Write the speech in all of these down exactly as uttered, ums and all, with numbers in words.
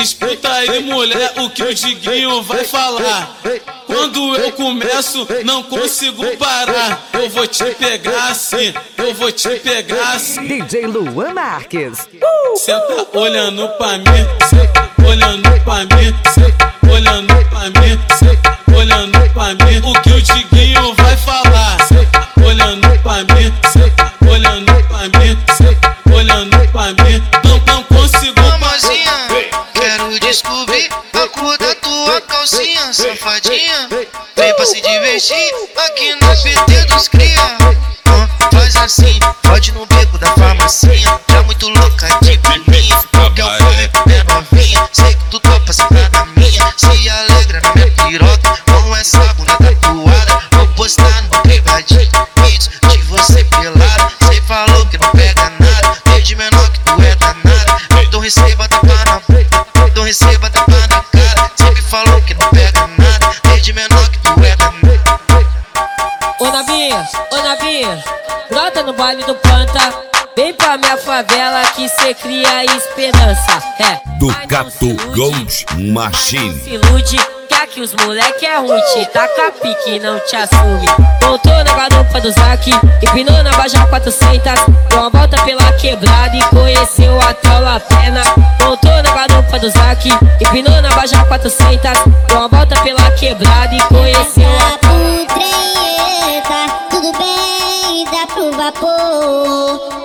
Escuta aí, mulher, o que o Diguinho vai falar. Quando eu começo, não consigo parar. Eu vou te pegar assim, eu vou te pegar assim. D J Luan Marques. Uh, Senta olhando pra mim, senta olhando pra mim, senta olhando pra mim, senta olhando pra mim. O que o Diguinho vai falar. Senta olhando pra mim, senta olhando pra mim, senta olhando pra mim. Não, não consigo Mamazinha, quero descobrir a cor da tua calcinha, safadinha. Vem pra se divertir aqui na P T dos cria. Ah, faz assim, pode no beco da farmacinha. Já muito louca de pininha, qualquer um fome é novinha. Sei que tu topa sentar na minha, se alegra na minha piroca. Com essa bunda tatuada, vou postar no privadinho vídeos de você pelado. Cê falou que não pega nada, desde menor que tu é danada. Então receba tapa na boca, então receba tapa na cara. Sempre falou que não pega nada, desde menor que tu é danada. Ô Navinha, ô Navinha, brota no baile do Panta. Vem pra minha favela que cê cria esperança. É, Ducato Gold Machine. se ilude, que aqui os moleque é ruim. Te taca pique e não te assume. Voltou na garupa do Zac, empinou na Baja quatrocentos. Deu uma volta pela quebrada e conheceu a trola perna. Voltou na garupa do Zac, empinou na Baja quatrocentos. Deu uma volta pela quebrada e conheceu a trola perna. Tudo bem, dá pro vapor.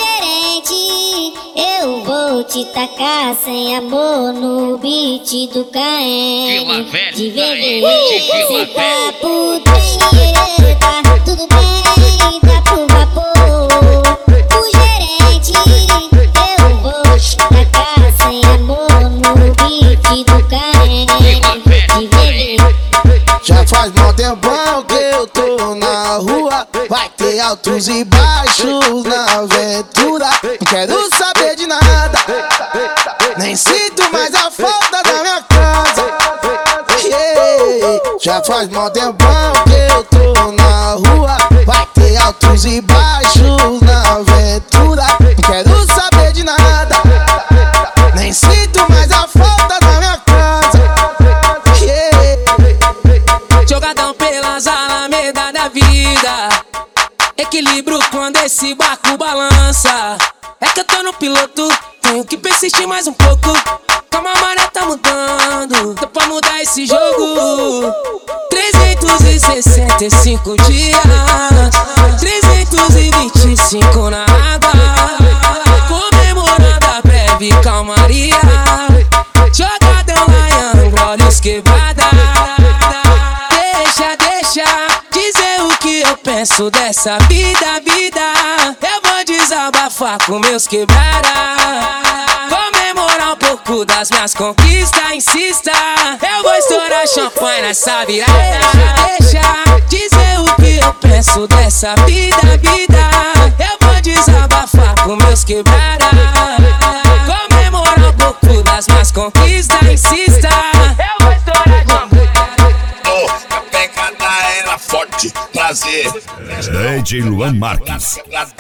Eu vou te tacar sem amor no beat do Caem. De V V, cê tá por treta. Tudo bem, dá pro vapor. O gerente, eu vou te tacar sem amor no beat do Caem. De V V. Já faz mó tempão que eu tô na rua. Vai ter altos e baixos na aventura. Não quero saber de nada, nem sinto mais a falta da minha casa. Yeah. Já faz mó tempão que eu tô na rua. Vai ter altos e baixos na aventura. Não quero saber de nada, nem sinto mais a falta da minha casa. Yeah. Jogadão pelas alamedas da vida, equilíbrio quando esse barco balança. É que eu tô no piloto, tenho que persistir mais um pouco. Calma, a maré tá mudando, tô pra mudar esse jogo. trezentos e sessenta e cinco dias, trezentos e vinte e cinco na água, comemorando a breve calmaria. Jogadão Lion, olhos quebrada. Deixa, deixa dizer o que eu penso dessa vida, vida. Eu vou desabafar com meus quebrada, comemorar um pouco das minhas conquistas. Insista, eu vou estourar champanhe nessa virada. Deixa, deixa dizer o que eu penso dessa vida, vida. Eu vou desabafar com meus quebrada, comemorar um pouco das minhas conquistas. Insista, eu vou estourar champanhe. A pegada era forte, prazer. D J Luan Marques.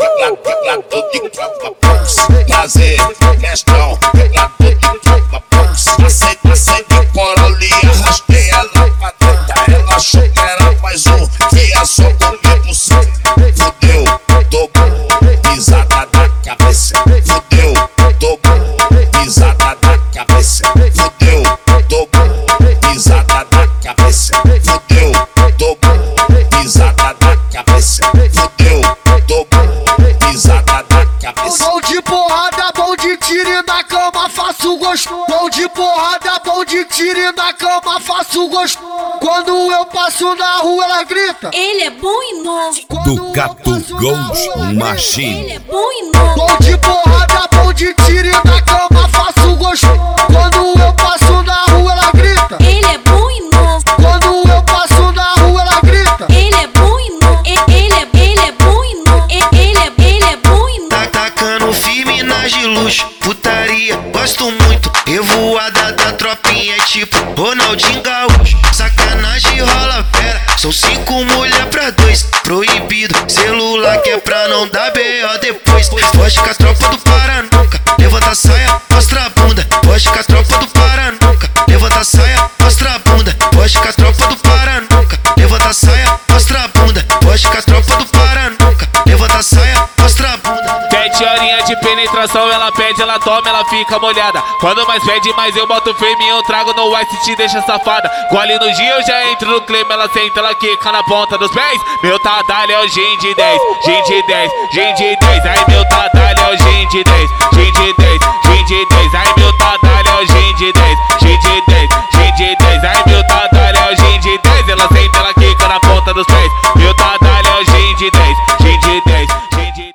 Prazer, questão, quebrador de tropa, pulse. Aceita, aceita, corolia, arrastei ela pra dentro. Ela achou que era mais um, que é só comer por cima. Fudeu, dobrou, pisada da cabeça. Fudeu, dobrou, pisada da cabeça. Fudeu, dobrou, pisada da cabeça. Fudeu, dobrou, pisada da cabeça. Fudeu, dobrou, pisada da cabeça. Bom de porrada, bom de tiro e na cama faço gosto. Bom de porrada, bom de tiro e na cama faço gosto. Quando eu passo na rua ela grita, ele é bom e novo. Ducato Gold Machine. Ele é bom e novo. bom de porrada, bom de tiro e na cama faço gosto. Quando eu passo na rua ela grita, Ele é bom e novo. quando eu passo na rua ela grita. Ele é bom e novo. Ele é, ele é bom e novo. Ele é, ele é bom e novo. Tá tacando firme nas de luxo, putaria, gosto muito. Revoada da tropinha, tipo Ronaldinho Gaúcho. Sacanagem rola fera, são cinco mulher pra dois. Proibido, celular que é pra não dar B O depois. Foge com as tropas do Paranuca, levanta a saia, mostra a bunda. Foge com as tropas do Paranuca. Pode com a tropa do Paranuca. Levanta a saia, mostra a bunda. Pode com a tropa do Paranuca. Levanta a saia, mostra a bunda. Sete horinhas de penetração, ela pede, ela toma, ela fica molhada. Quando mais pede, mais eu boto firme, eu trago no ice, te deixa safada. Gole no dia, eu já entro no clima, ela senta, ela quica na ponta dos pés. Meu tadalho é o gin de dez, gin de dez, gin de dez. Ai, meu tadalho é o gin de dez, gin de dez, gin de dez. Ai, meu tadalho